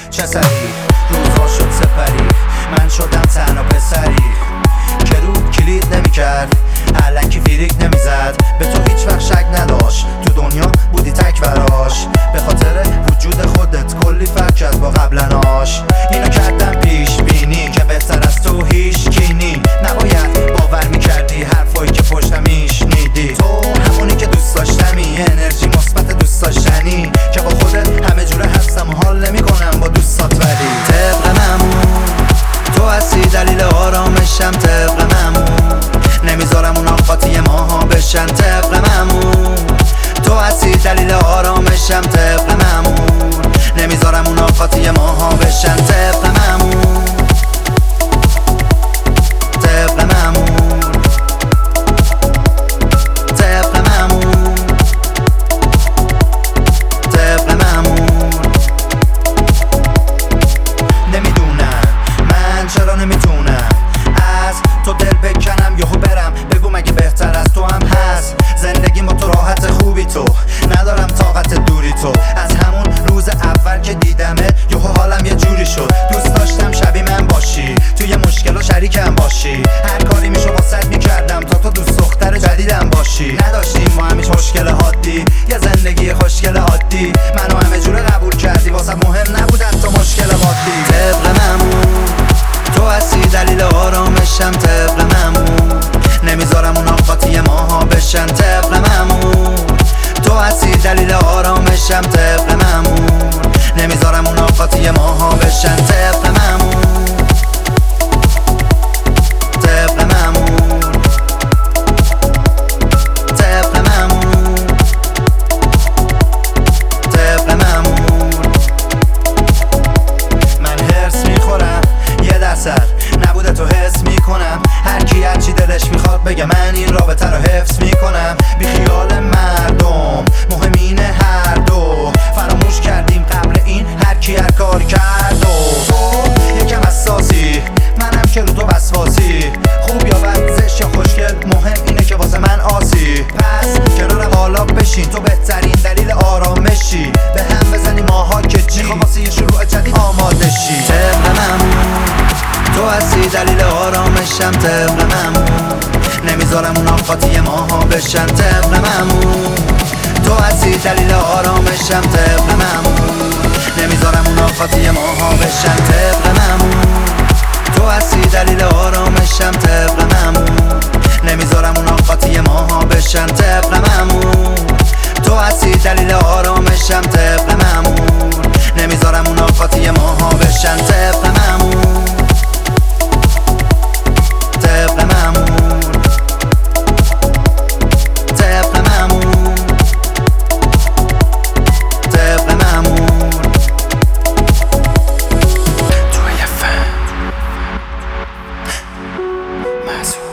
چه سری روزها شد سپری، من شدم تنها پسری که رو کلید نمیکرد، الکی فیریک نمیزد، به تو هیچ وقت شک نداشت، تو دنیا بودی تک براش، به خاطر وجود خودت کلی فرق کرد با قبلناش. اینو کردم پیش بینی که بهتر از تو هیچ کینی، نباید باور میکردی حرفایی که پشتم میشنیدی، تو همونی که دوست داشتمی، انرژی مثبت دوست داشتنی که با خودت همه جوره هستم و حال نمیکنم با دوستات، ولی طبق معمول تو هستی دلیل آرامشم، طبق معمول نمیذارم اونا قاطی ماها بشن، طبق معمول تو هستی دلیل آرامشم، طبق معمول نمیذارم اونا قاطی ماها بشن، طبق معمول طبق معمول طبق معمول طبق معمول. نمیدونم من چرا نمیتونم از تو دل بکنم یهو برم، بگو مگه بهتر از تو هم هست، زندگی با تو راحت خوبی، تو ندارم طاقت دوری، تو از همون روز اول که دیدمت یهو حالم یه جوری شد، دوست داشتم شبیه من باشی، توی مشکل و شریکم باشی، هر کاری میشو واسط میکردم تا تو دوست دختر جدیدم باشی، نداشتیم ما همیش مشکل حادی، یه زندگی خوشگل عادی، منو همه جوره قبول کردی، واسه مهم نبودن تو مشکل عادی، طبق معمول تو هستی دلیل آرامشم، طبق معمول نمیذارم اونا قاطی ماها بشن، طبق معمول تو هستی دلیل آرامشم، طبق معمول نمیذارم اونا قاطی ماها بشن، طبق معمول طبق معمول طبق معمول طبق معمول. من هرس میخورم یه درصد نبوده تو حس میکنم، هر کی هرچی دلش میخواد بگه، من این رابطه رو حفظ میکنم، بی خیال مردم مهم اینه هر دو فراموش کردیم قبل این هر کی هر کار کرد، و تو یکم حساسی منم که رو تو وسواسی، خوب یا بد زشت یا خوشگل مهم اینه که واسه من آسی، پس کنار حالا بشین تو بهترین دلیل آرامشی، به هم بزنی ماها که چی میخوام واسه یه شروع جدید آماده شی، طبق معمول تو هستی دلیل آرامشم، طبق معمول نمیذارم اونا قاطی ماها بشن، طبق معمول تو هستی دلیل آرامشم، طبق معمول نمیذارم اونا قاطی ماها بشن، طبق معمول تو هستی دلیل آرامشم، طبق معمول نمیذارم اونا قاطی ماها بشن، طبق معمول تو هستی دلیل آرامشم، طبق معمول نمیذارم اونا قاطی ماها بشن، طبق معمول طبق معمول طبق معمول طبق معمول. توی فهم محسوب